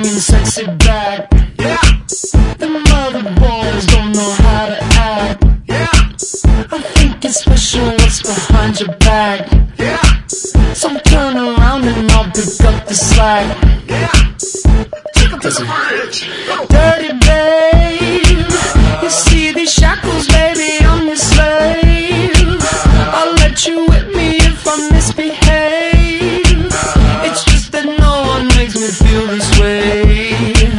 bringing sexy back. Yeah. The mother boys don't know how to act. Yeah. I think it's special what's behind your back. Yeah. So turn around and I'll pick up the slack. Yeah. Take 'em to the bridge. Dirty babe, you see these shackles, baby, I'm your slave. I'll let you whip me if I misbehave. It's just that no one makes me feel this way.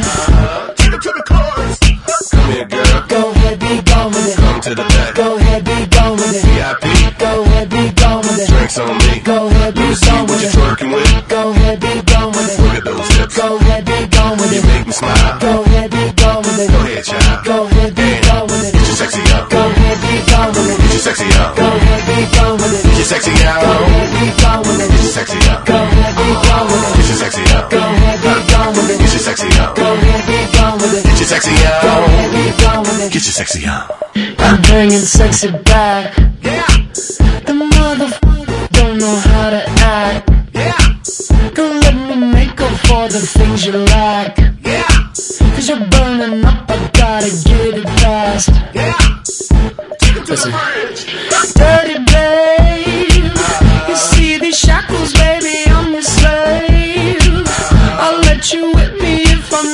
Take 'em to the chorus. Come here, girl. Go ahead, be gone with it. Come to the back. Go ahead, be gone with it. VIP. Go ahead, be gone with it. Drinks on me. Go ahead, be See gone what with you're it. twerking with. Go ahead, be gone with it. Look at those hips. Go ahead, be gone with You it. make me smile. Go ahead, be gone with it. Go ahead, child. Go ahead, be gone with it. Get your sexy out. Go ahead, be gone with it. Get your sexy out. Go ahead, be gone with it. Get your sexy out. Go ahead, be gone with it. Get your sexy out. Go ahead, be gone with it. Get your sexy out. Go ahead, be gone with it. Get your sexy out. Go ahead, be gone with it. Get your sexy Go out. ahead, be gone with it. Get your sexy out. I'm bringing sexy back. Yeah. The motherfucker don't know how to act. Yeah. Girl, let me make up for the things you lack. Yeah. Cause you're burning up, I gotta get it fast. Yeah. Take 'em to the Listen. bridge. Dirty babe, you see these shackles, baby, I'm your slave. I'll let you whip me if I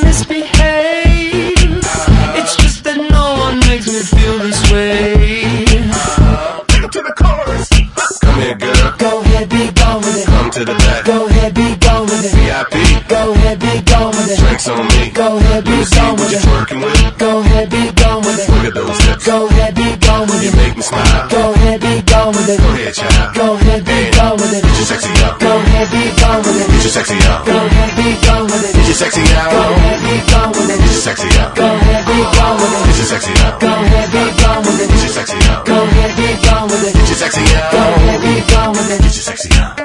misbehave. It's just that no one makes me feel this way. Take 'em to the chorus. Come here, girl. Go ahead, be gone with it. Come to the back. Go ahead, be gone with it. VIP. Go ahead, be gone with it. Drinks on me. Go ahead, be See gone what with you're it. twerking with. Go ahead, be gone with it. Look at those hips. Go ahead, be gone with You it. make me smile. Go ahead, be gone with it. Go ahead, child. Go ahead, be gone with it. Get your sexy out. Go ahead, be gone with it. Get your sexy out. Go ahead, be gone with it. Get your sexy Go out. ahead, be gone with it. Get your sexy out. Go ahead, be gone with it. Get your sexy out. Go ahead, be gone with it. Get your sexy out. Go ahead, be gone with it. Get your sexy out. Go ahead, be gone with it. Get your sexy out.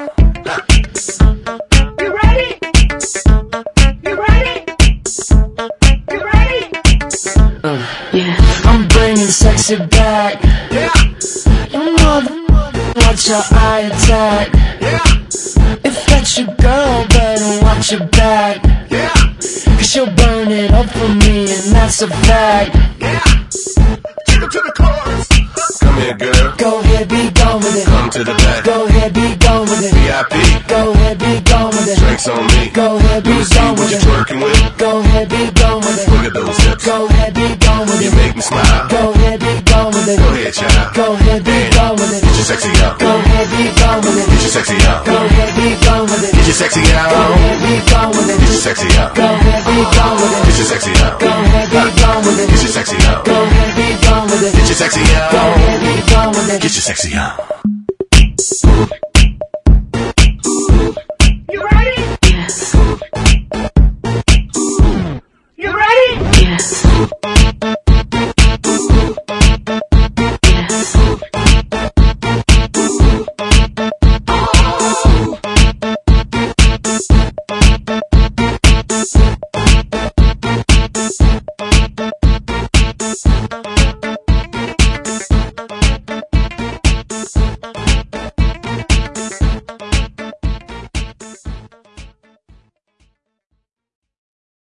You ready? You ready? You ready? I'm bringing sexy back. Yeah. You mother, watch your eye attack. Yeah. If that's your girl, better watch your back. Yeah. Cause she'll burn it up for me, and that's a fact. Yeah. Take 'em to the chorus. Come here, girl. Go ahead, be gone with it. Come to the back. Go ahead, be gone with it. VIP. Go ahead, be gone with it. Drinks on me. Go ahead, be See gone what with you're it. twerking with. Go ahead, be gone with it. Look at those hips. Go ahead, be gone with You it. make me smile. Go ahead, be gone with it. Go ahead, child. Go ahead, be gone with it. Get your sexy out. Go ahead, be gone with it. Get your sexy out. Go ahead, be gone with it. Get your sexy Go out. ahead, be gone with it. Get your sexy out. Go ahead, be gone with it. Get your sexy out. Go ahead, be gone with it. Get your sexy out. Go ahead, be gone with it. Get your sexy Go out. ahead, be gone with it. Get your sexy out.